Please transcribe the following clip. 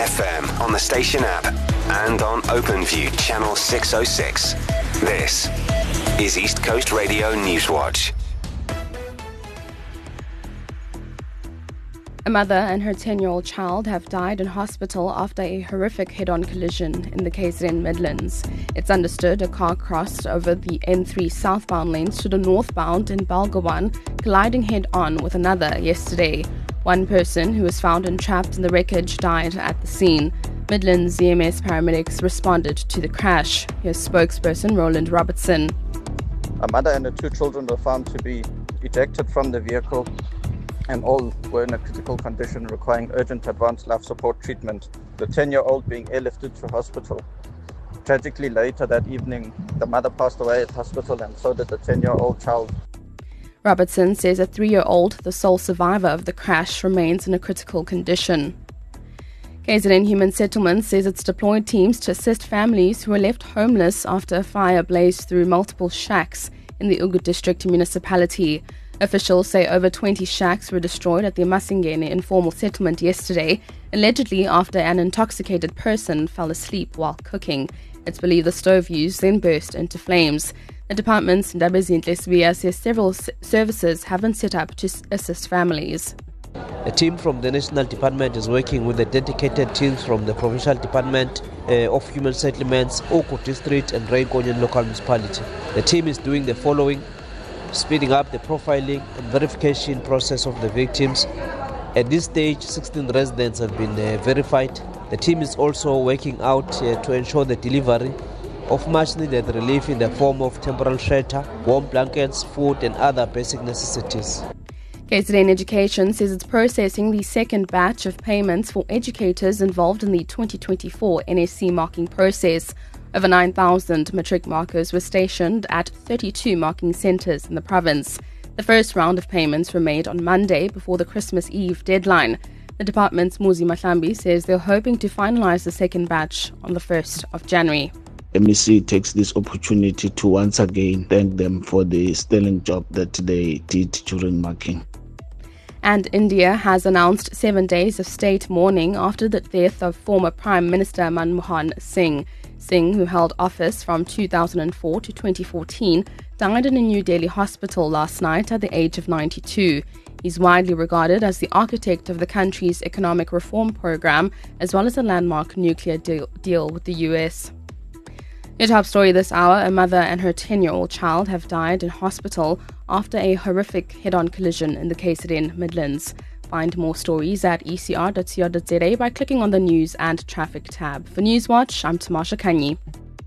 FM on the station app and on OpenView channel 606. This is East Coast Radio Newswatch. A mother and her 10-year-old child have died in hospital after a horrific head-on collision in the KZN Midlands. It's understood a car crossed over the N3 southbound lanes to the northbound in Balgawan, colliding head-on with another yesterday. One person who was found entrapped in the wreckage died at the scene. Midlands EMS paramedics responded to the crash. Here's spokesperson Roland Robertson. A mother and her 2 children were found to be ejected from the vehicle, and all were in a critical condition requiring urgent advanced life support treatment, the 10-year-old being airlifted to hospital. Tragically, later that evening, the mother passed away at hospital and so did the 10-year-old child. Robertson says a 3-year-old, the sole survivor of the crash, remains in a critical condition. KZN Human Settlements says it's deployed teams to assist families who were left homeless after a fire blazed through multiple shacks in the Ugu District municipality. Officials say over 20 shacks were destroyed at the Masingene informal settlement yesterday, allegedly after an intoxicated person fell asleep while cooking. It's believed the stove used then burst into flames. The department's Ndabezinhle Sibiya says several services have been set up to assist families. A team from the National Department is working with the dedicated teams from the Provincial Department of Human Settlements, Oko District and Raikonyan Local Municipality. The team is doing the following: speeding up the profiling and verification process of the victims. At this stage, 16 residents have been verified. The team is also working out to ensure the delivery of much-needed relief in the form of temporary shelter, warm blankets, food and other basic necessities. KZN Education says it's processing the second batch of payments for educators involved in the 2024 NSC marking process. Over 9,000 matric markers were stationed at 32 marking centres in the province. The first round of payments were made on Monday before the Christmas Eve deadline. The department's Muzi Mahlambi says they're hoping to finalise the second batch on the 1st of January. MEC takes this opportunity to once again thank them for the sterling job that they did during marking. And India has announced 7 days of state mourning after the death of former Prime Minister Manmohan Singh. Singh, who held office from 2004 to 2014, died in a New Delhi hospital last night at the age of 92. He's widely regarded as the architect of the country's economic reform program, as well as a landmark nuclear deal with the US. Your top story this hour: a mother and her 10-year-old child have died in hospital after a horrific head-on collision in the KZN Midlands. Find more stories at ecr.co.za by clicking on the News and Traffic tab. For Newswatch, I'm Tamasha Kanyi.